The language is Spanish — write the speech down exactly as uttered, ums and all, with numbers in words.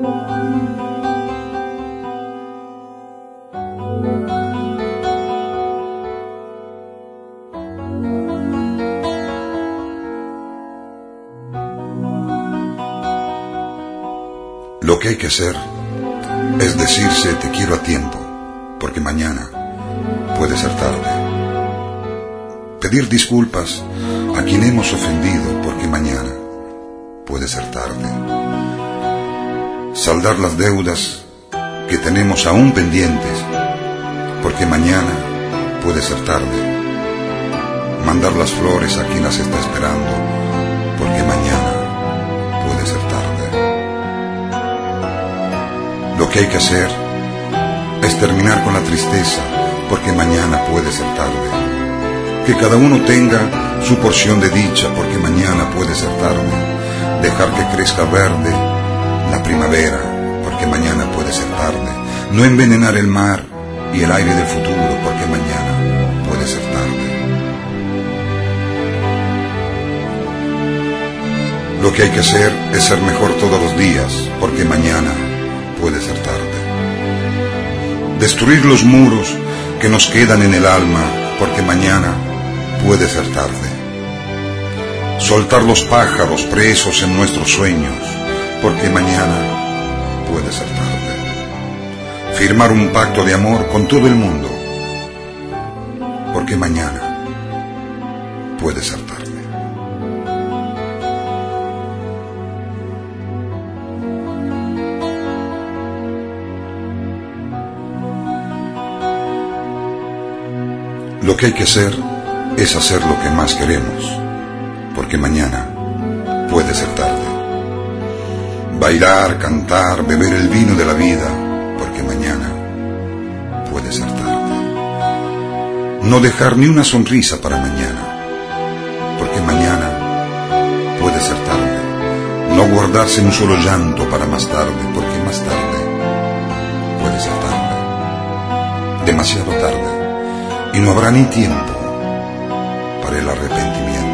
Lo que hay que hacer es decirse te quiero a tiempo, porque mañana puede ser tarde. Pedir disculpas a quien hemos ofendido, porque mañana puede ser tarde. Saldar las deudas que tenemos aún pendientes, porque mañana puede ser tarde. Mandar las flores a quien las está esperando, porque mañana puede ser tarde. Lo que hay que hacer es terminar con la tristeza, porque mañana puede ser tarde. Que cada uno tenga su porción de dicha, porque mañana puede ser tarde. Dejar que crezca verde la primavera, porque mañana puede ser tarde. No envenenar el mar y el aire del futuro, porque mañana puede ser tarde. Lo que hay que hacer es ser mejor todos los días, porque mañana puede ser tarde. Destruir los muros que nos quedan en el alma, porque mañana puede ser tarde. Soltar los pájaros presos en nuestros sueños, porque mañana puede ser tarde. Firmar un pacto de amor con todo el mundo, porque mañana puede ser tarde. Lo que hay que hacer es hacer lo que más queremos, porque mañana puede ser tarde. Bailar, cantar, beber el vino de la vida, porque mañana puede ser tarde. No dejar ni una sonrisa para mañana, porque mañana puede ser tarde. No guardarse un solo llanto para más tarde, porque más tarde puede ser tarde. Demasiado tarde. Y no habrá ni tiempo para el arrepentimiento.